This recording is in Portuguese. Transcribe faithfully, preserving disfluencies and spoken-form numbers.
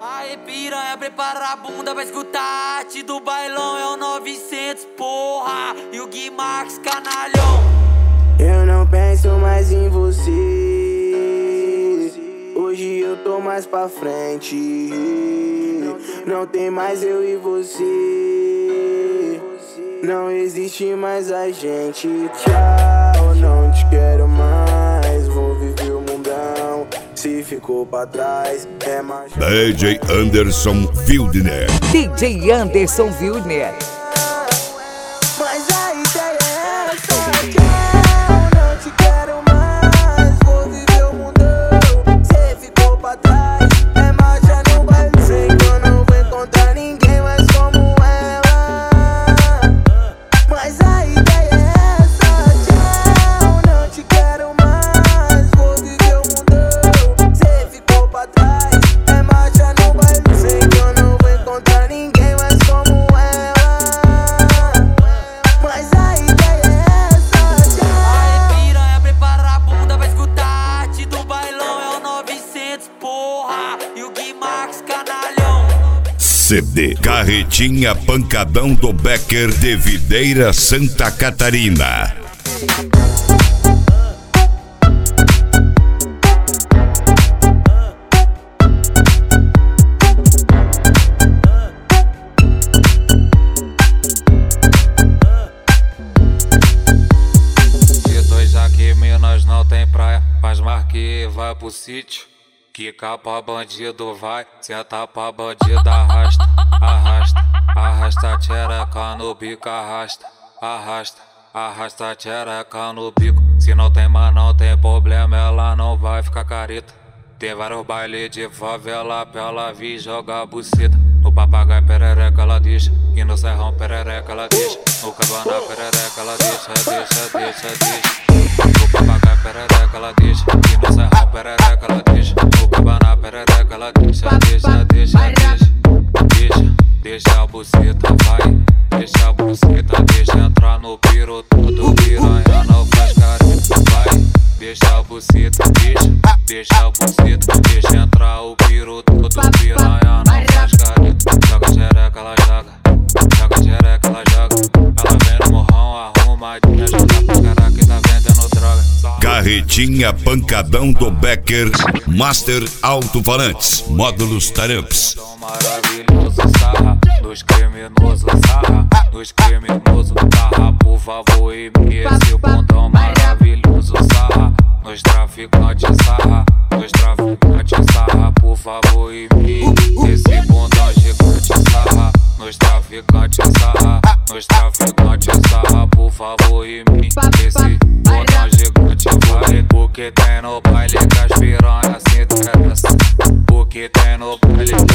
Aê piranha, prepara a bunda pra escutar a arte do bailão. É o novecentos, porra, e o Gui Max, canalhão. Eu não penso mais em você, hoje eu tô mais pra frente. Não tem mais eu e você, não existe mais a gente. Tchau, não te quero mais, vou viver o mundão. Se ficou pra trás, é mais. D J Anderson Wildner. D J Anderson Wildner. Mas a ideia é essa, tchau, não te quero mais, vou viver o mundão. Se ficou pra trás, é marcha no baile. Sei que eu não vou encontrar ninguém mais como ela. Mas a ideia é essa, tchau, não te quero mais, vou viver o mundão. Se ficou pra trás, é marcha no baile. Sei que eu não vou encontrar ninguém mais como ela. Mas a ideia é essa, tchau. Aê piranha, prepara a bunda pra escutar a arte do bailão. É o novecentos, porra, e o Gui Max, canalhão. C D Carretinha Pancadão do Becker de Videira, Santa Catarina. De dois aqui, Minas não tem praia, faz marque e vai pro sítio. Quica pra bandido vai, senta pra bandido arrasta, arrasta, arrasta tchereca no bico, arrasta, arrasta, arrasta tchereca no bico. Se não tem mas não tem problema, ela não vai ficar careta. Tem vários bailes de favela pra ela vir jogar buceta. No papagaio perereca ela deixa, e no serrão perereca ela deixa. No cabana perereca ela deixa, deixa, deixa, deixa. No papagaio perereca ela deixa, e no serrão perereca ela deixa. No cabana perereca ela deixa, deixa, deixa, deixa. Deixa, deixa a buceta, vai. Deixa a buceta, deixa entrar no piro. Todo piranha não faz careta, vai. Deixa a buceta, deixa, deixa a buceta, deixa entrar o piro. Todo piranha não faz careta. Joga xereca, ela joga, joga xereca, ela joga. Ela vem no morrão, arrumadinha, joga pra cara que tá vendendo droga. Carretinha Pancadão do Becker, Master Alto-Falantes, módulos Taramps. Maravilhoso, sarra, dos criminosos, sarra, dos criminosos, sarra, por favor, e me esse bundão maravilhoso, sarra, nos traficantes, sarra, nos traficantes, sarra, por favor, e me esse bundão gigante, sarra, nos traficantes, sarra, nos traficantes, sarra, por favor, e me esse bundão gigante, vai. O que tem no baile que as piranhas se interessam, o que tem no baile